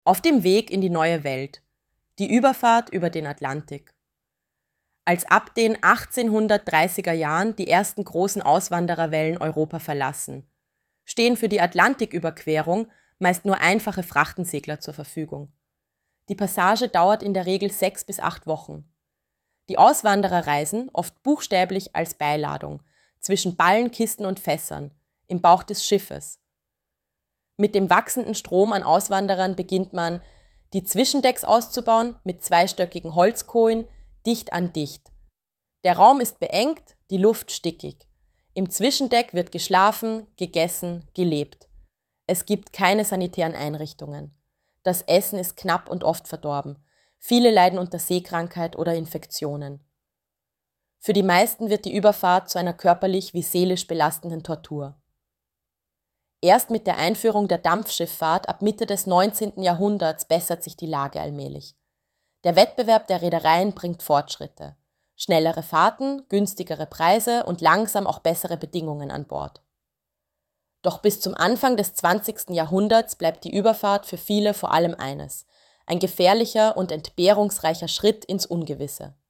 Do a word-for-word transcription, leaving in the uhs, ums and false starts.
Auf dem Weg in die neue Welt. Die Überfahrt über den Atlantik. Als ab den achtzehnhundertdreißiger Jahren die ersten großen Auswandererwellen Europa verlassen, stehen für die Atlantiküberquerung meist nur einfache Frachtensegler zur Verfügung. Die Passage dauert in der Regel sechs bis acht Wochen. Die Auswanderer reisen, oft buchstäblich als Beiladung, zwischen Ballen, Kisten und Fässern, im Bauch des Schiffes. Mit dem wachsenden Strom an Auswanderern beginnt man, die Zwischendecks auszubauen mit zweistöckigen Holzkojen, dicht an dicht. Der Raum ist beengt, die Luft stickig. Im Zwischendeck wird geschlafen, gegessen, gelebt. Es gibt keine sanitären Einrichtungen. Das Essen ist knapp und oft verdorben. Viele leiden unter Seekrankheit oder Infektionen. Für die meisten wird die Überfahrt zu einer körperlich wie seelisch belastenden Tortur. Erst mit der Einführung der Dampfschifffahrt ab Mitte des neunzehnten Jahrhunderts bessert sich die Lage allmählich. Der Wettbewerb der Reedereien bringt Fortschritte. Schnellere Fahrten, günstigere Preise und langsam auch bessere Bedingungen an Bord. Doch bis zum Anfang des zwanzigsten Jahrhunderts bleibt die Überfahrt für viele vor allem eines: ein gefährlicher und entbehrungsreicher Schritt ins Ungewisse.